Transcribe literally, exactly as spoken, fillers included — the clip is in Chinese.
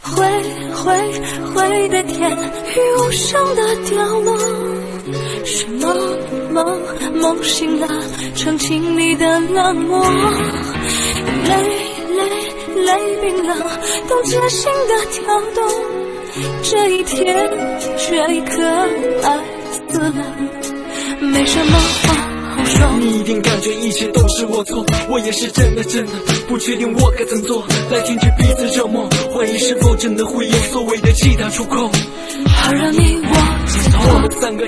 灰灰灰的天，雨无声的掉落，是梦梦梦醒了澄清你的冷漠，泪泪泪冰冷，冻结心的跳动，这一天这一刻爱死了，没什么话好说。 你一定感觉一切都是我错，我也是真的真的不确定我该怎做，来停止彼此折磨，怀疑是否真的会有所谓的其他出口， 好让你我解脱。 我们三个